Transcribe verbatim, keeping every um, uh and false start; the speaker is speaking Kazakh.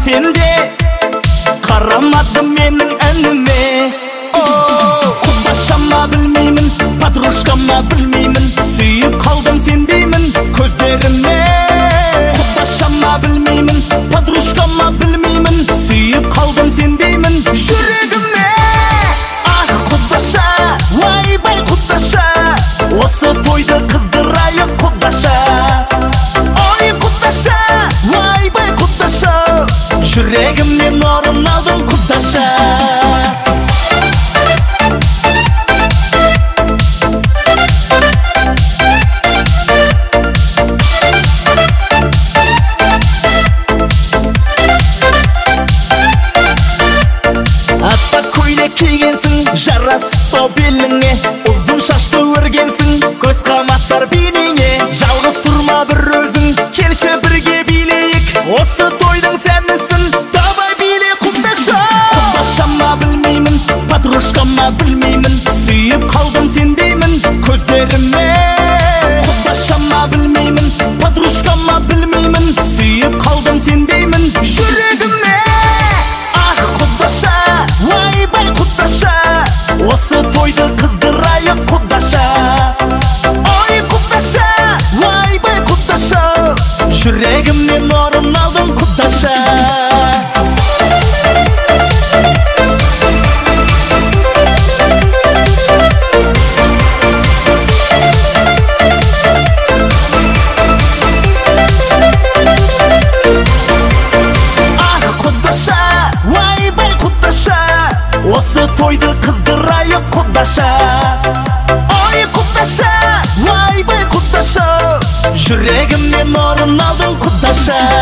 десең де қарамады менің әніме. Құдашама білмеймін, подружкама білмеймін, сүйіп қалдым сенбеймін көздеріме. Құдашама білмеймін, подружкама білмеймін, сүйіп қалдым сенбеймін жүрегіме. Ах құдаша, ойбай құдаша, осы тойды қыздырайық құдаша. Ой құдаша, ойбай құдаша, жүрегімнен орын алдың құдаша. Кигенсің, жарасып о беліңе, ұзын шашты өргенсің, көз қамасар бейнеңе. Жалғыз тұрма бір өзің, келші бірге билейік, осы тойдың сәнісін давай биле құдаша. Құдашама білмеймін, подружкама білмеймін, сүйіп қалдым сенбеймін көздеріме. Құдашама білмеймін, подружкама білмеймін, сүйіп қалдым сенбеймін жүрегіме. Ах құдаша, ойбай құдаша, осы тойды қыздырайық құдаша. Ой құдаша, ойбай құдаша, жүрегімнен орын алдың құдаша. Осы тойды қыздырайық құдаша. Ой құдаша, ойбай құдаша, жүрегімнен орын алдың құдаша.